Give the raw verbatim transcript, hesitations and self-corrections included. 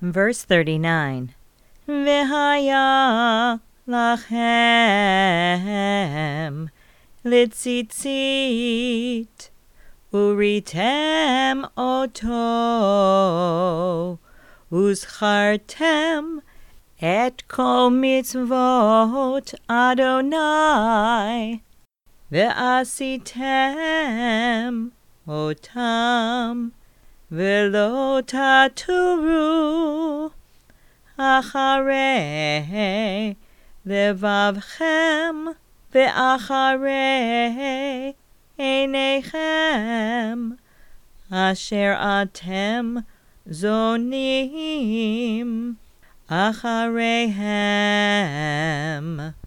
Verse thirty-nine. V'haya lachem litzitzit uritem oto uzchartem et kol mitzvot Adonai ve'asitem otam ve'lo taturu acharei levavchem ve'acharei einechem asher atem zonim achareihem.